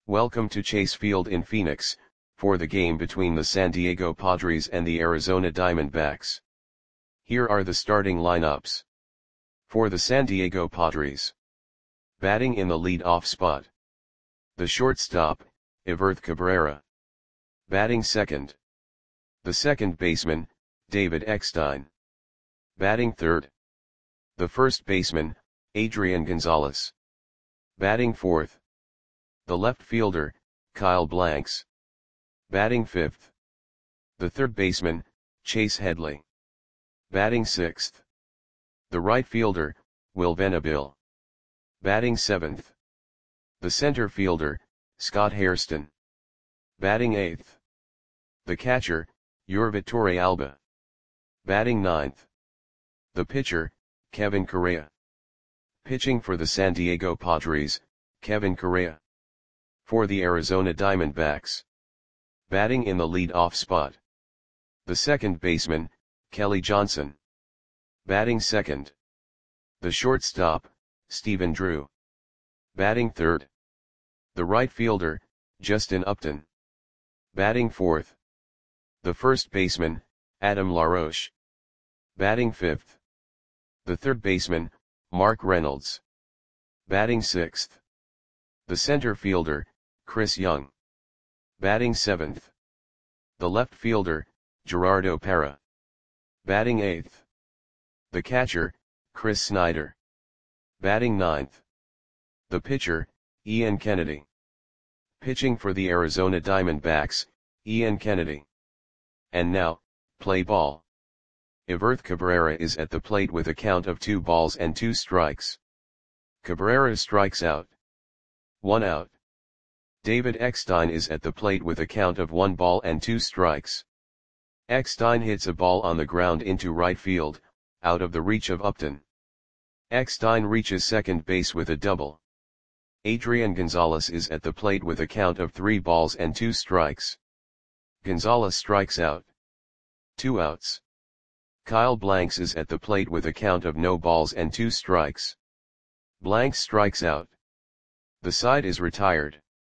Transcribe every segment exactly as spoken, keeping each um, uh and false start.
Welcome to Chase Field in Phoenix, for the game between the San Diego Padres and the Arizona Diamondbacks. Here are the starting lineups. For the San Diego Padres. Batting in the lead-off spot. The shortstop, Everth Cabrera. Batting second. The second baseman, David Eckstein. Batting third. The first baseman, Adrian Gonzalez. Batting fourth. The left fielder, Kyle Blanks. Batting fifth. The third baseman, Chase Headley. Batting sixth. The right fielder, Will Venable. Batting seventh. The center fielder, Scott Hairston. Batting eighth. The catcher, Yorvi Torrealba. Batting ninth. The pitcher, Kevin Correa. Pitching for the San Diego Padres, Kevin Correa. For the Arizona Diamondbacks. Batting in the lead-off spot. The second baseman, Kelly Johnson. Batting second. The shortstop, Stephen Drew. Batting third. The right fielder, Justin Upton. Batting fourth. The first baseman, Adam LaRoche. Batting fifth. The third baseman, Mark Reynolds. Batting sixth. The center fielder, Chris Young. Batting seventh. The left fielder, Gerardo Parra. Batting eighth. The catcher, Chris Snyder. Batting ninth. The pitcher, Ian Kennedy. Pitching for the Arizona Diamondbacks, Ian Kennedy. And now, play ball. Everth Cabrera is at the plate with a count of two balls and two strikes. Cabrera strikes out. One out. David Eckstein is at the plate with a count of one ball and two strikes. Eckstein hits a ball on the ground into right field, out of the reach of Upton. Eckstein reaches second base with a double. Adrian Gonzalez is at the plate with a count of three balls and two strikes. Gonzalez strikes out. Two outs. Kyle Blanks is at the plate with a count of no balls and two strikes. Blanks strikes out. The side is retired.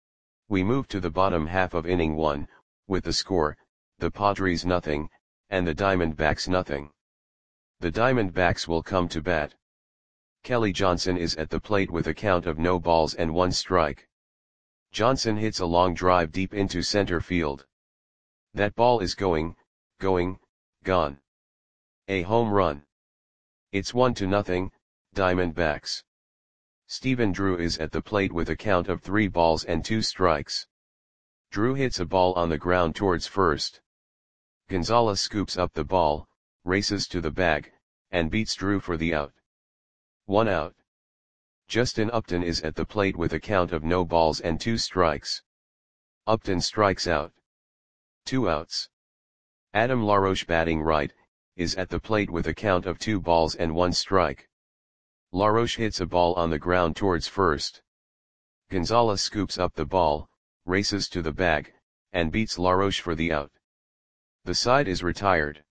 We move to the bottom half of inning one, with the score, the Padres nothing, and the Diamondbacks nothing. The Diamondbacks will come to bat. Kelly Johnson is at the plate with a count of no balls and one strike. Johnson hits a long drive deep into center field. That ball is going, going, gone. A home run. It's one to nothing, Diamondbacks. Stephen Drew is at the plate with a count of three balls and two strikes. Drew hits a ball on the ground towards first. Gonzalez scoops up the ball, races to the bag, and beats Drew for the out. One out. Justin Upton is at the plate with a count of no balls and two strikes. Upton strikes out. Two outs. Adam LaRoche, batting right, is at the plate with a count of two balls and one strike. LaRoche hits a ball on the ground towards first. Gonzalez scoops up the ball, races to the bag, and beats LaRoche for the out. The side is retired.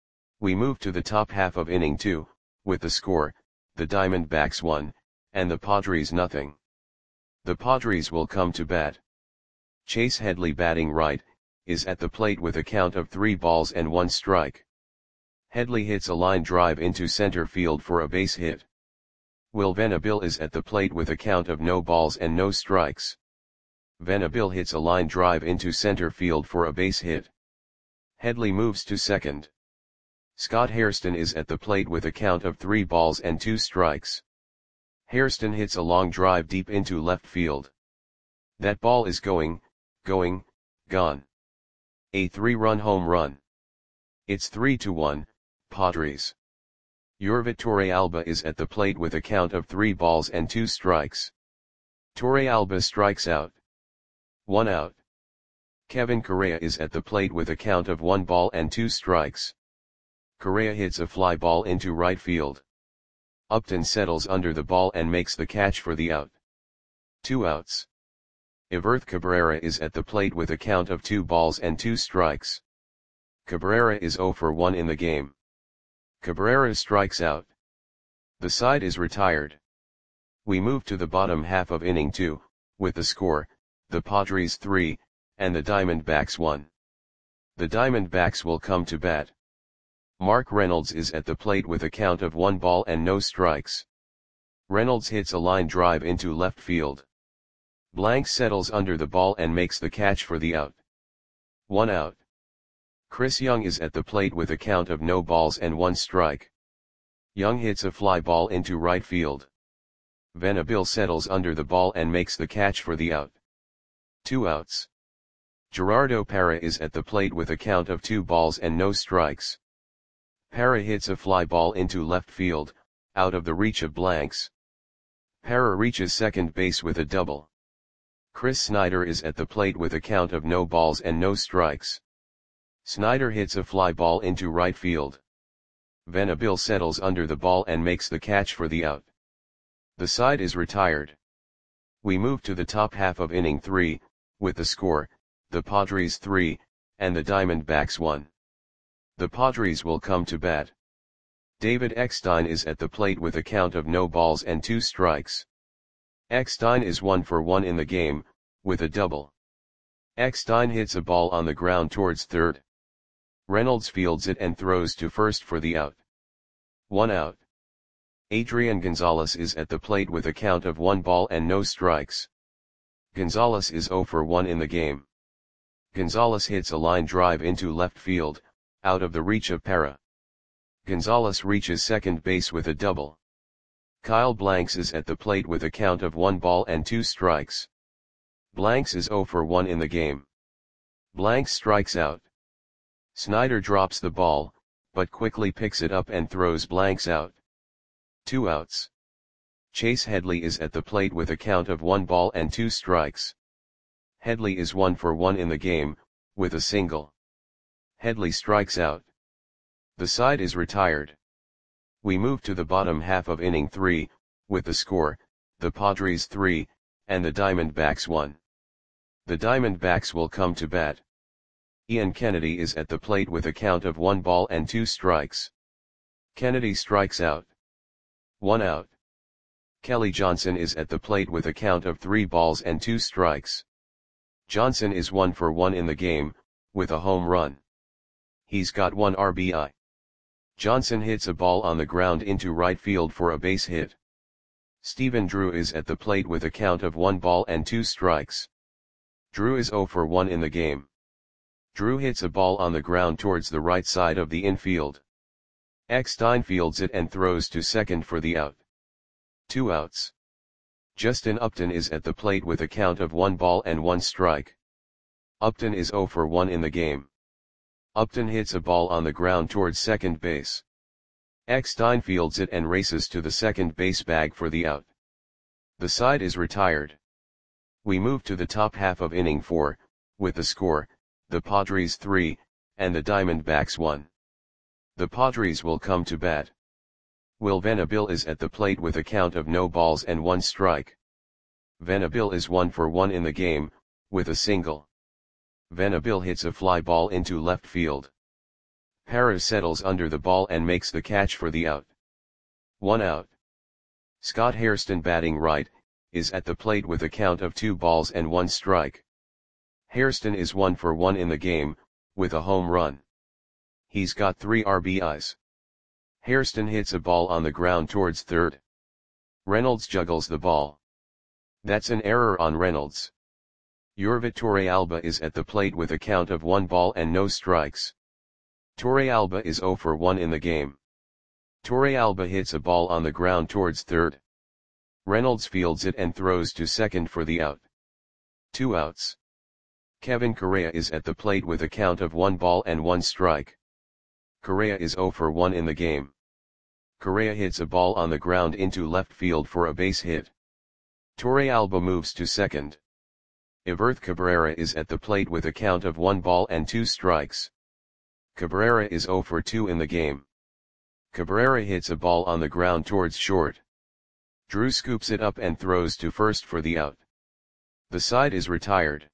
We move to the top half of inning two, with the score, the Diamondbacks one, and the Padres nothing. The Padres will come to bat. Chase Headley, batting right, is at the plate with a count of three balls and one strike. Headley hits a line drive into center field for a base hit. Will Venable is at the plate with a count of no balls and no strikes. Venable hits a line drive into center field for a base hit. Headley moves to second. Scott Hairston is at the plate with a count of three balls and two strikes. Hairston hits a long drive deep into left field. That ball is going, going, gone. A three-run home run. It's three to one, Padres. Yorvi Torrealba is at the plate with a count of three balls and two strikes. Torrealba strikes out. One out. Kevin Correa is at the plate with a count of one ball and two strikes. Correa hits a fly ball into right field. Upton settles under the ball and makes the catch for the out. Two outs. Everth Cabrera is at the plate with a count of two balls and two strikes. Cabrera is zero for one in the game. Cabrera strikes out. The side is retired. We move to the bottom half of inning two, with the score, the Padres three, and the Diamondbacks one. The Diamondbacks will come to bat. Mark Reynolds is at the plate with a count of one ball and no strikes. Reynolds hits a line drive into left field. Blank settles under the ball and makes the catch for the out. One out. Chris Young is at the plate with a count of no balls and one strike. Young hits a fly ball into right field. Venable settles under the ball and makes the catch for the out. Two outs. Gerardo Parra is at the plate with a count of two balls and no strikes. Parra hits a fly ball into left field, out of the reach of blanks. Parra reaches second base with a double. Chris Snyder is at the plate with a count of no balls and no strikes. Snyder hits a fly ball into right field. Venable settles under the ball and makes the catch for the out. The side is retired. We move to the top half of inning three, with the score, the Padres three, and the Diamondbacks one. The Padres will come to bat. David Eckstein is at the plate with a count of no balls and two strikes. Eckstein is one for one in the game, with a double. Eckstein hits a ball on the ground towards third. Reynolds fields it and throws to first for the out. One out. Adrian Gonzalez is at the plate with a count of one ball and no strikes. Gonzalez is zero for one in the game. Gonzalez hits a line drive into left field, out of the reach of Parra. Gonzalez reaches second base with a double. Kyle Blanks is at the plate with a count of one ball and two strikes. Blanks is zero for one in the game. Blanks strikes out. Snyder drops the ball, but quickly picks it up and throws Blanks out. Two outs. Chase Headley is at the plate with a count of one ball and two strikes. Headley is one for one in the game, with a single. Headley strikes out. The side is retired. We move to the bottom half of inning three, with the score, the Padres three, and the Diamondbacks one. The Diamondbacks will come to bat. Ian Kennedy is at the plate with a count of one ball and two strikes. Kennedy strikes out. One out. Kelly Johnson is at the plate with a count of three balls and two strikes. Johnson is one for one in the game, with a home run. He's got one R B I. Johnson hits a ball on the ground into right field for a base hit. Stephen Drew is at the plate with a count of one ball and two strikes. Drew is zero for one in the game. Drew hits a ball on the ground towards the right side of the infield. Eckstein fields it and throws to second for the out. Two outs. Justin Upton is at the plate with a count of one ball and one strike. Upton is zero for one in the game. Upton hits a ball on the ground towards second base. Eckstein fields it and races to the second base bag for the out. The side is retired. We move to the top half of inning four, with the score, the Padres three, and the Diamondbacks one. The Padres will come to bat. Will Venable is at the plate with a count of no balls and one strike. Venable is one for one in the game, with a single. Venable hits a fly ball into left field. Parra settles under the ball and makes the catch for the out. One out. Scott Hairston, batting right, is at the plate with a count of two balls and one strike. Hairston is one for one in the game, with a home run. He's got three R B Is. Hairston hits a ball on the ground towards third. Reynolds juggles the ball. That's an error on Reynolds. Yorvit Torrealba is at the plate with a count of one ball and no strikes. Torrealba is zero for one in the game. Torrealba hits a ball on the ground towards third. Reynolds fields it and throws to second for the out. Two outs. Kevin Correa is at the plate with a count of one ball and one strike. Correa is zero for one in the game. Correa hits a ball on the ground into left field for a base hit. Torrealba moves to second. Everth Cabrera is at the plate with a count of one ball and two strikes. Cabrera is zero for two in the game. Cabrera hits a ball on the ground towards short. Drew scoops it up and throws to first for the out. The side is retired.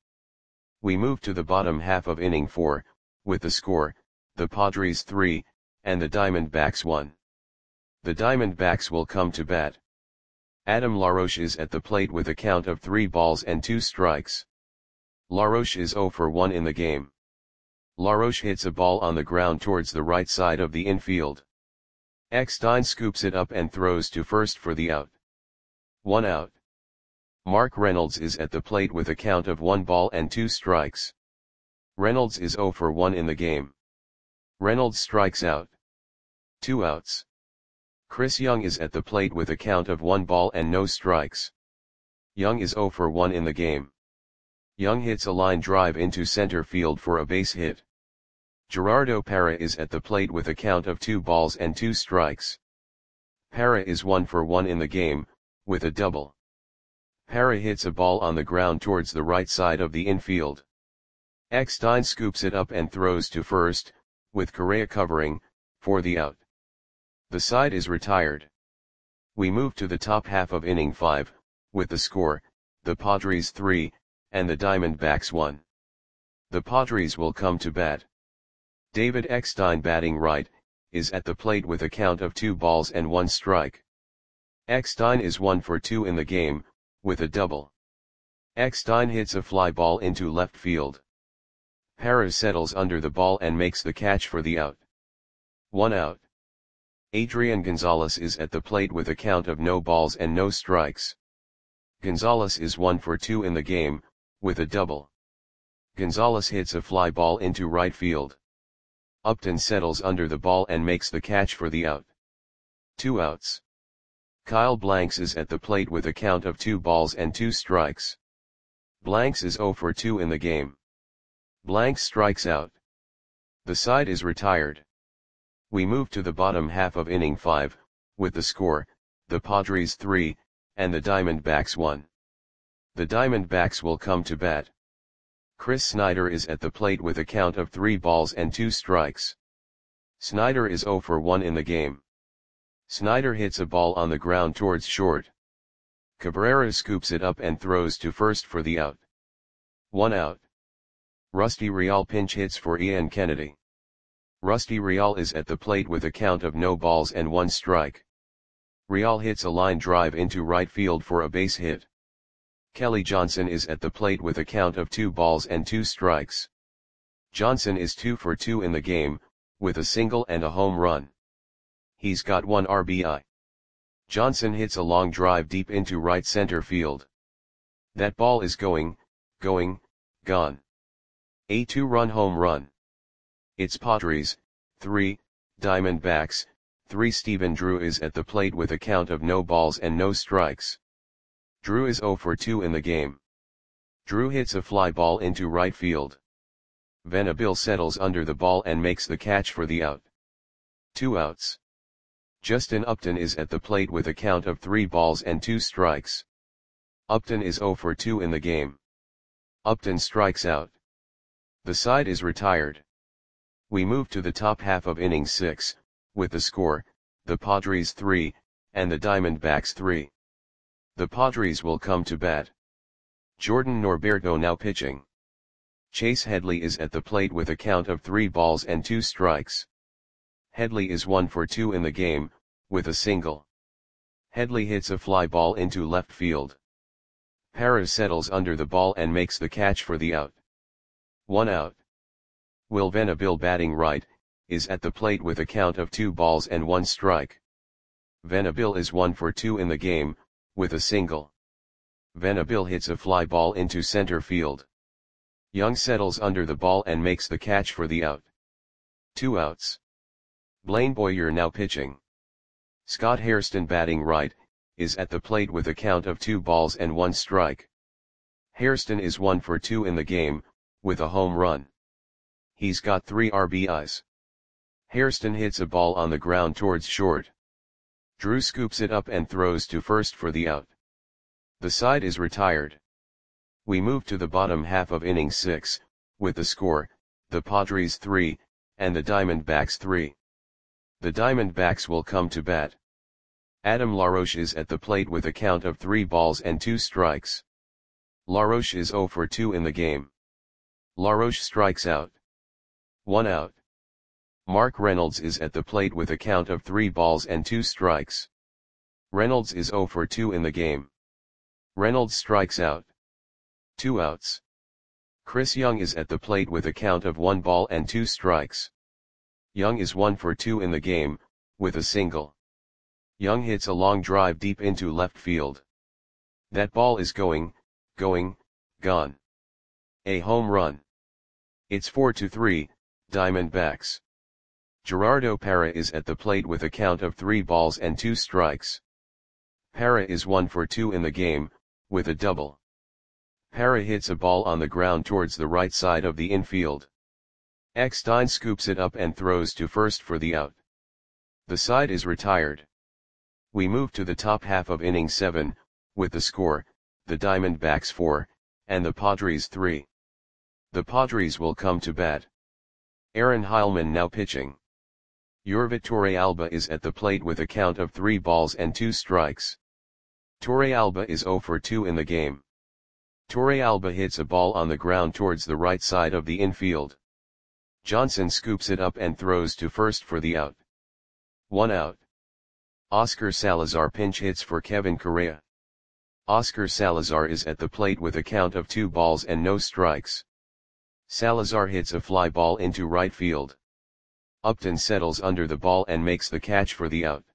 We move to the bottom half of inning four, with the score, the Padres three, and the Diamondbacks one. The Diamondbacks will come to bat. Adam LaRoche is at the plate with a count of three balls and two strikes. Laroche is zero for one in the game. Laroche hits a ball on the ground towards the right side of the infield. Eckstein scoops it up and throws to first for the out. One out. Mark Reynolds is at the plate with a count of one ball and two strikes. Reynolds is zero for one in the game. Reynolds strikes out. Two outs. Chris Young is at the plate with a count of one ball and no strikes. Young is zero for one in the game. Young hits a line drive into center field for a base hit. Gerardo Parra is at the plate with a count of two balls and two strikes. Parra is one for one in the game, with a double. Parra hits a ball on the ground towards the right side of the infield. Eckstein scoops it up and throws to first, with Correa covering, for the out. The side is retired. We move to the top half of inning five, with the score, the Padres three, and the Diamondbacks one. The Padres will come to bat. David Eckstein, batting right, is at the plate with a count of two balls and one strike. Eckstein is one for two in the game, with a double. Eckstein hits a fly ball into left field. Parra settles under the ball and makes the catch for the out. One out. Adrian Gonzalez is at the plate with a count of no balls and no strikes. Gonzalez is one for two in the game, with a double. Gonzalez hits a fly ball into right field. Upton settles under the ball and makes the catch for the out. Two outs. Kyle Blanks is at the plate with a count of two balls and two strikes. Blanks is zero for two in the game. Blanks strikes out. The side is retired. We move to the bottom half of inning five, with the score, the Padres three, and the Diamondbacks one. The Diamondbacks will come to bat. Chris Snyder is at the plate with a count of three balls and two strikes. Snyder is zero for one in the game. Snyder hits a ball on the ground towards short. Cabrera scoops it up and throws to first for the out. One out. Rusty Real pinch hits for Ian Kennedy. Rusty Real is at the plate with a count of no balls and one strike. Real hits a line drive into right field for a base hit. Kelly Johnson is at the plate with a count of two balls and two strikes. Johnson is two for two in the game, with a single and a home run. He's got one R B I. Johnson hits a long drive deep into right center field. That ball is going, going, gone. A two-run home run. It's Padres, three, Diamondbacks, three. Stephen Drew is at the plate with a count of no balls and no strikes. Drew is zero for two in the game. Drew hits a fly ball into right field. Venable settles under the ball and makes the catch for the out. Two outs. Justin Upton is at the plate with a count of three balls and two strikes. Upton is zero for two in the game. Upton strikes out. The side is retired. We move to the top half of inning six, with the score, the Padres three, and the Diamondbacks three. The Padres will come to bat. Jordan Norberto now pitching. Chase Headley is at the plate with a count of three balls and two strikes. Headley is one for two in the game, with a single. Headley hits a fly ball into left field. Parra settles under the ball and makes the catch for the out. One out. Will Venable, batting right, is at the plate with a count of two balls and one strike. Venable is one for two in the game, with a single. Venable hits a fly ball into center field. Young settles under the ball and makes the catch for the out. Two outs. Blaine Boyer now pitching. Scott Hairston, batting right, is at the plate with a count of two balls and one strike. Hairston is one for two in the game, with a home run. He's got three R B Is. Hairston hits a ball on the ground towards short. Drew scoops it up and throws to first for the out. The side is retired. We move to the bottom half of inning six, with the score, the Padres three, and the Diamondbacks three. The Diamondbacks will come to bat. Adam LaRoche is at the plate with a count of three balls and two strikes. LaRoche is zero for two in the game. LaRoche strikes out. One out. Mark Reynolds is at the plate with a count of three balls and two strikes. Reynolds is zero for two in the game. Reynolds strikes out. Two outs. Chris Young is at the plate with a count of one ball and two strikes. Young is one for two in the game, with a single. Young hits a long drive deep into left field. That ball is going, going, gone. A home run. It's four to three, Diamondbacks. Gerardo Parra is at the plate with a count of three balls and two strikes. Parra is one for two in the game, with a double. Parra hits a ball on the ground towards the right side of the infield. Eckstein scoops it up and throws to first for the out. The side is retired. We move to the top half of inning seven, with the score, the Diamondbacks four, and the Padres three. The Padres will come to bat. Aaron Heilman now pitching. Yorvit Torrealba is at the plate with a count of three balls and two strikes. Torrealba is zero for two in the game. Torrealba hits a ball on the ground towards the right side of the infield. Johnson scoops it up and throws to first for the out. One out. Oscar Salazar pinch hits for Kevin Correa. Oscar Salazar is at the plate with a count of two balls and no strikes. Salazar hits a fly ball into right field. Upton settles under the ball and makes the catch for the out.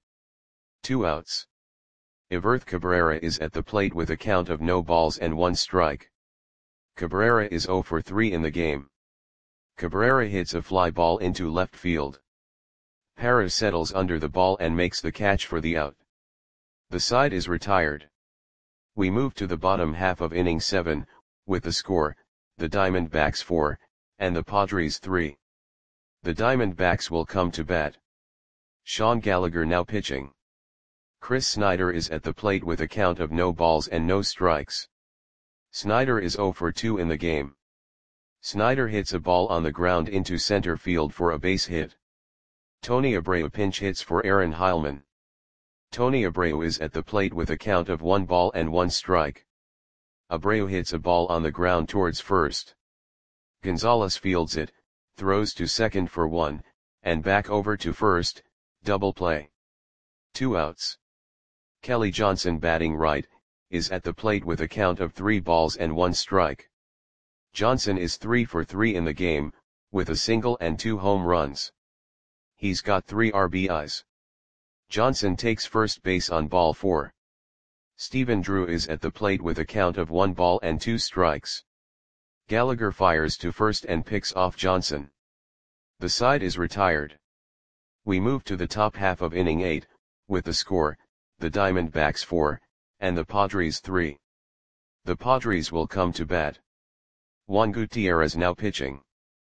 Two outs. Everth Cabrera is at the plate with a count of no balls and one strike. Cabrera is zero for three in the game. Cabrera hits a fly ball into left field. Parra settles under the ball and makes the catch for the out. The side is retired. We move to the bottom half of inning seven, with the score, the Diamondbacks four, and the Padres three. The Diamondbacks will come to bat. Sean Gallagher now pitching. Chris Snyder is at the plate with a count of no balls and no strikes. Snyder is zero for two in the game. Snyder hits a ball on the ground into center field for a base hit. Tony Abreu pinch hits for Aaron Heilman. Tony Abreu is at the plate with a count of one ball and one strike. Abreu hits a ball on the ground towards first. Gonzalez fields it, throws to second for one, and back over to first, double play. Two outs. Kelly Johnson batting right, is at the plate with a count of three balls and one strike. Johnson is three for three in the game, with a single and two home runs. He's got three R B Is. Johnson takes first base on ball four. Stephen Drew is at the plate with a count of one ball and two strikes. Gallagher fires to first and picks off Johnson. The side is retired. We move to the top half of inning eight, with the score, the Diamondbacks four, and the Padres three. The Padres will come to bat. Juan Gutierrez now pitching.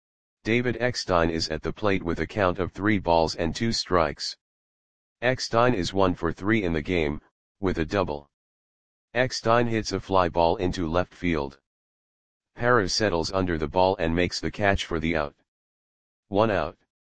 David Eckstein is at the plate with a count of three balls and two strikes. Eckstein is one for three in the game, with a double. Eckstein hits a fly ball into left field. Parra settles under the ball and makes the catch for the out. One out.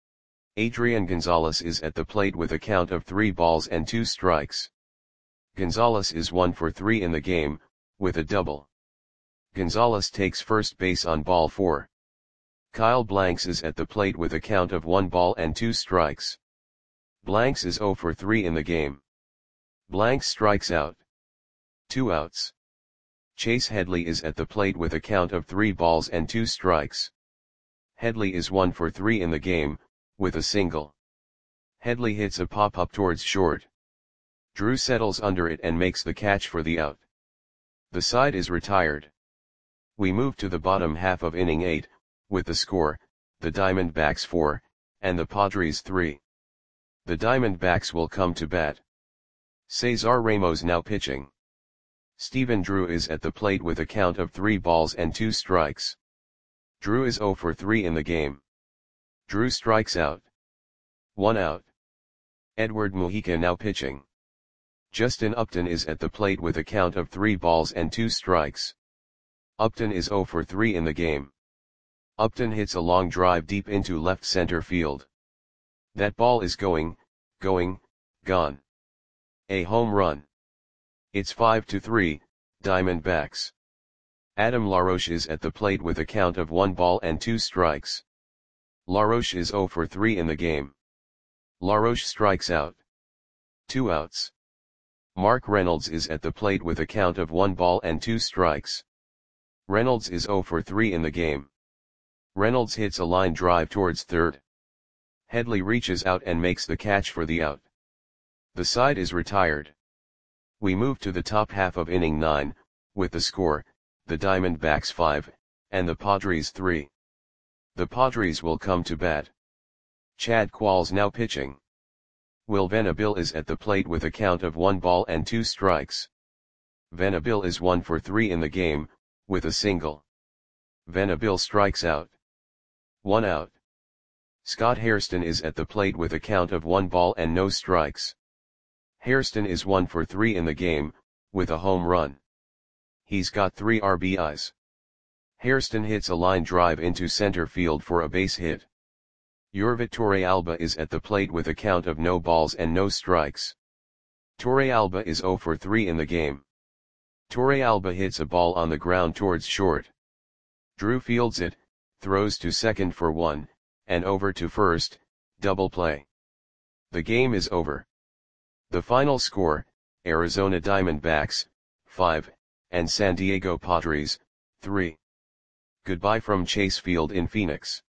Adrian Gonzalez is at the plate with a count of three balls and two strikes. Gonzalez is one for three in the game, with a double. Gonzalez takes first base on ball four. Kyle Blanks is at the plate with a count of one ball and two strikes. Blanks is zero for three in the game. Blanks strikes out. Two outs. Chase Headley is at the plate with a count of three balls and two strikes. Headley is one for three in the game, with a single. Headley hits a pop-up towards short. Drew settles under it and makes the catch for the out. The side is retired. We move to the bottom half of inning eight, with the score, the Diamondbacks four, and the Padres three. The Diamondbacks will come to bat. Cesar Ramos now pitching. Stephen Drew is at the plate with a count of three balls and two strikes. Drew is zero for three in the game. Drew strikes out. One out. Edward Mujica now pitching. Justin Upton is at the plate with a count of three balls and two strikes. Upton is zero for three in the game. Upton hits a long drive deep into left center field. That ball is going, going, gone. A home run. It's five to three, Diamondbacks. Adam LaRoche is at the plate with a count of one ball and two strikes. LaRoche is zero for three in the game. LaRoche strikes out. Two outs. Mark Reynolds is at the plate with a count of one ball and two strikes. Reynolds is zero for three in the game. Reynolds hits a line drive towards third. Headley reaches out and makes the catch for the out. The side is retired. We move to the top half of inning nine, with the score, the Diamondbacks five, and the Padres three. The Padres will come to bat. Chad Qualls now pitching. Will Venable is at the plate with a count of one ball and two strikes. Venable is one for three in the game, with a single. Venable strikes out. One out. Scott Hairston is at the plate with a count of one ball and no strikes. Hairston is one for three in the game, with a home run. He's got three R B Is. Hairston hits a line drive into center field for a base hit. Yorvit Torrealba is at the plate with a count of no balls and no strikes. Torrealba is zero for three in the game. Torrealba hits a ball on the ground towards short. Drew fields it, throws to second for one, and over to first, double play. The game is over. The final score, Arizona Diamondbacks, five, and San Diego Padres, three. Goodbye from Chase Field in Phoenix.